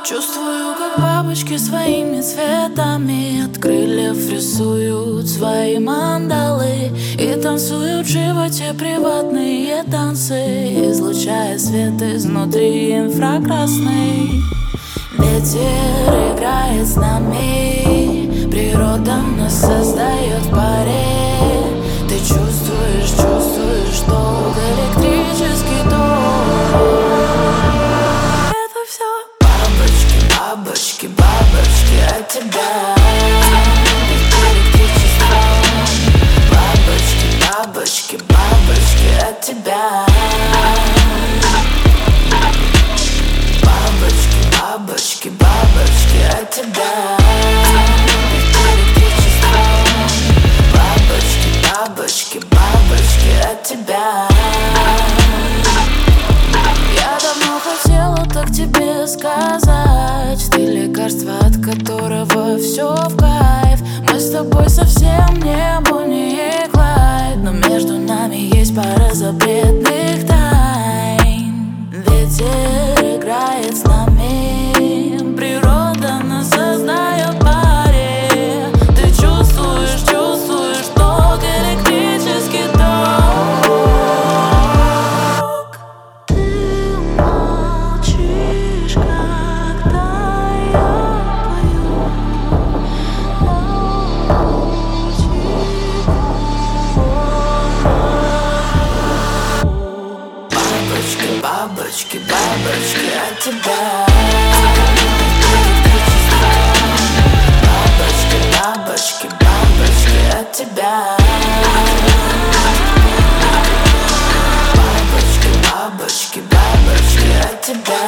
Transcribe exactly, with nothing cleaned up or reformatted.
Чувствую, как бабочки своими цветами от крыльев рисуют свои мандалы и танцуют в животе приватные танцы, излучая свет изнутри инфракрасный. Ветер играет с нами, природа нас создает в паре. Ты чувствуешь, чувствуешь ток, электрический ток. Это все бабочки, бабочки, бабочки от тебя. Электричество. Бабочки, бабочки, бабочки от тебя. Бабочки, бабочки, бабочки от тебя. Электричество. Бабочки, бабочки, бабочки от тебя. Я давно хотела так тебе сказать. Ты лекарство, от которого все в кайф. Мы с тобой совсем не Бонни и Клайд, но между нами есть пара запретных тайн. Ветер играет с нами, природа нас создает в паре. Ты чувствуешь, чувствуешь ток, электрический ток. Ты молчишь, когда я пою. Бабочки, бабочки, бабочки от тебя. Бабочки, бабочки, бабочки от тебя. Бабочки, бабочки, бабочки от тебя.